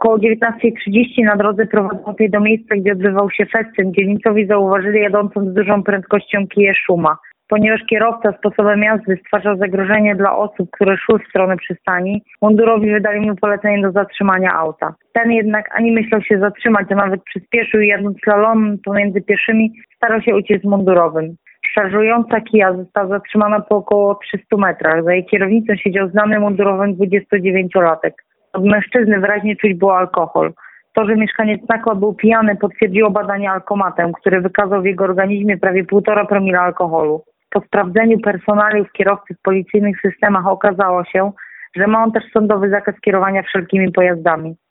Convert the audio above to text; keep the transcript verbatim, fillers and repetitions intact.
Około dziewiętnasta trzydzieści na drodze prowadzącej do miejsca, gdzie odbywał się festyn, dzielnicowi zauważyli jadącą z dużą prędkością Kiję Szuma. Ponieważ kierowca sposobem jazdy stwarzał zagrożenie dla osób, które szły w stronę przystani, mundurowi wydali mu polecenie do zatrzymania auta. Ten jednak ani myślał się zatrzymać, a nawet przyspieszył i jadąc slalomem pomiędzy pieszymi starał się uciec mundurowym. Szarżująca Kia została zatrzymana po około trzystu metrach. Za jej kierownicą siedział znany mundurowym dwudziestodziewięciolatek. Od mężczyzny wyraźnie czuć było alkohol. To, że mieszkaniec Nakła był pijany, potwierdziło badanie alkomatem, który wykazał w jego organizmie prawie półtora promila alkoholu. Po sprawdzeniu personaliów kierowcy w policyjnych systemach okazało się, że ma on też sądowy zakaz kierowania wszelkimi pojazdami.